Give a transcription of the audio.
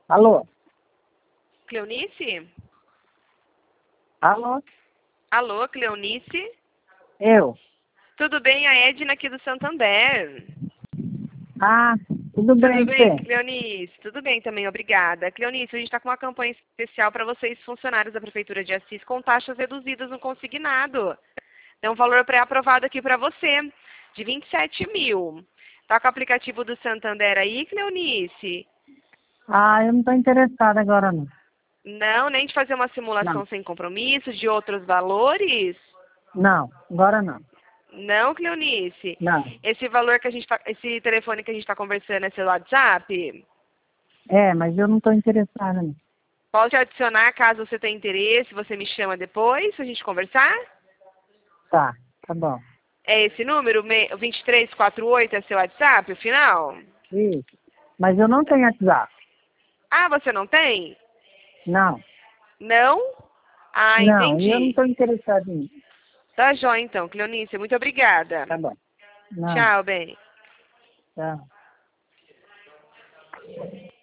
Alô? Cleonice? Alô? Alô, Cleonice? Eu? Tudo bem? A Edna aqui do Santander. Ah, tudo bem, Tudo bem, você? Cleonice? Tudo bem também, obrigada. Cleonice, a gente está com uma campanha especial para vocês, funcionários da Prefeitura de Assis, com taxas reduzidas no consignado. Tem um valor pré-aprovado aqui para você, de 27 mil. Tá com o aplicativo do Santander aí, Cleonice? Ah, eu não estou interessada agora, não. Não, nem de fazer uma Não, simulação sem compromisso, de outros valores? não, agora não. Não, Cleonice. Não. Esse valor que a gente esse telefone que a gente está conversando é seu WhatsApp? É, mas eu não estou interessada, não. Posso te adicionar caso você tenha interesse, você me chama depois pra gente conversar? Tá bom. É esse número, 2348 é seu WhatsApp, o final? Isso. Mas eu não tenho WhatsApp. Ah, você não tem? Não, Não? Ah, não, e eu não entendi. estou interessada em. Tá jóia então, Cleonice, muito obrigada. Tá bom. Não, Tchau, bem. tá.